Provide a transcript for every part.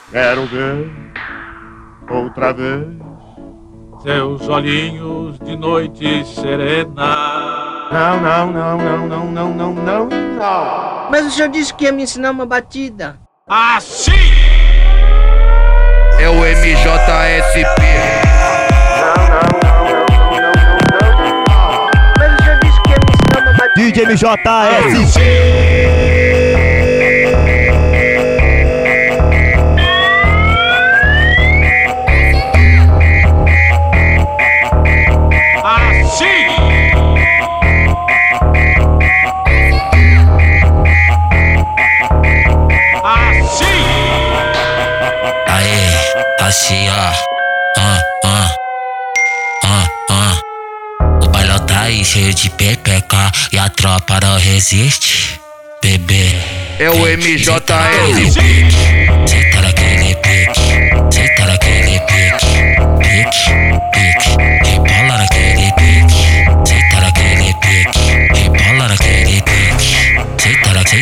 Quero ver outra vez seus olhinhos de noite serena. Não, não, não, não, não, não, não, não, não. Mas o senhor disse que ia me ensinar uma batida. Assim! É o MJSP. Mas o senhor disse que ia me ensinar uma batida. DJ MJSP. Assim, ó. O bailão tá aí cheio de pepeca e a tropa não resiste, bebê. É o MJSP. Senta naquele pique, senta naquele pique, pique, pique. Rebola naquele pique, senta naquele pique, rebola naquele pique. Senta naquele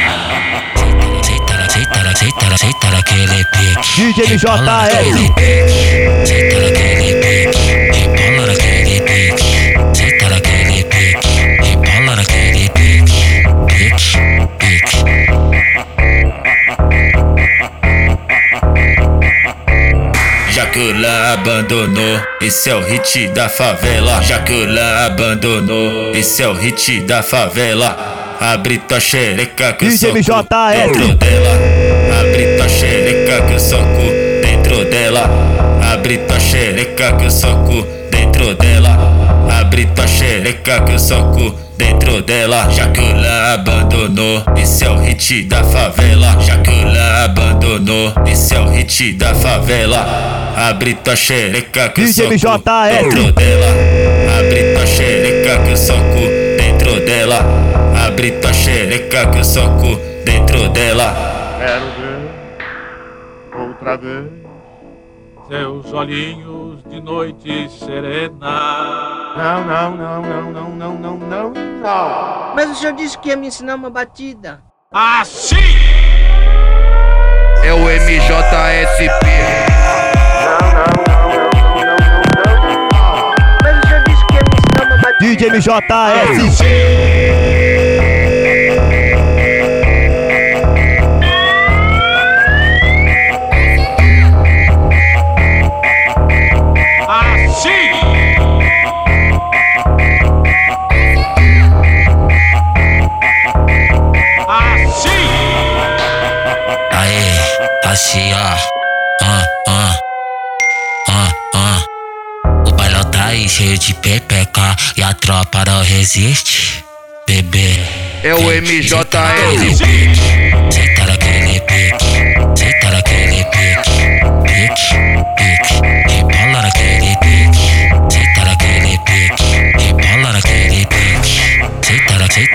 pique. DJ MJSP. Senta naquele pique, rebola naquele pique. Senta naquele pique, rebola naquele pique. Pique, pique. Jacula abandonou, esse é o hit da favela. Jacula abandonou, esse é o hit da favela. Abre tua xereca que eu soco dentro dela. Abre tua xereca que eu soco dentro dela. Abre tua xereca que eu soco dentro dela. Abre tua xereca que eu soco dentro dela. Jacula abandonou, esse é o hit da favela. Jacula abandonou, esse é o hit da favela. Abre tua xereca que eu soco dentro dela. Abre tua xereca que eu soco dentro dela. Abre tua xereca que eu soco dentro dela. Quero ver outra vez seus olhinhos de noite serena. Não, não, não, não, não, não, não, não, não. Mas o senhor disse que ia me ensinar uma batida. Assim! É o MJSP. Mas o senhor disse que ia me ensinar uma batida. DJ MJSP. Assim, ó. O bailão tá aí cheio de pepeca e a tropa não resiste, bebê. É o MJSP. Senta naquele pique, senta naquele pique, pique, pique. Rebola naquele pique, senta naquele pique, rebola naquele pique. Senta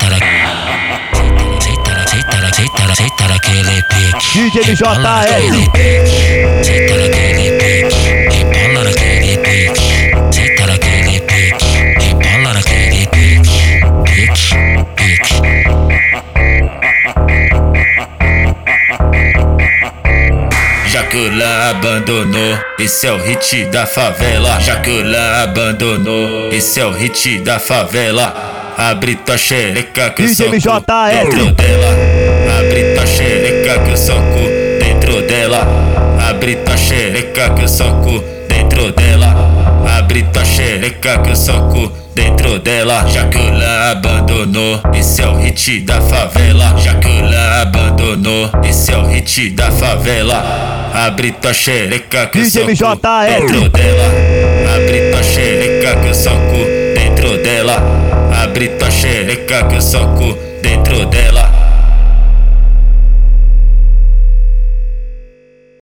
naquele pique. DJ MJSP. Senta naquele pique, rebola naquele pique. Senta naquele pique, rebola naquele pique. Pique, pique. Jacula abandonou, esse é o hit da favela. Jacula abandonou, esse é o hit da favela. Abre tua xereca que eu soco dentro dela. Abre tua xereca que eu soco dentro dela. Abre tua xereca que eu soco dentro dela. Abre tua xereca que eu soco dentro dela. Jacula abandonou, esse é o hit da favela. Jacula abandonou, esse é o hit da favela. Abre tua xereca que eu soco dentro dela. Abre tua xereca que eu soco dentro dela. Abre tua xereca que eu soco dentro dela.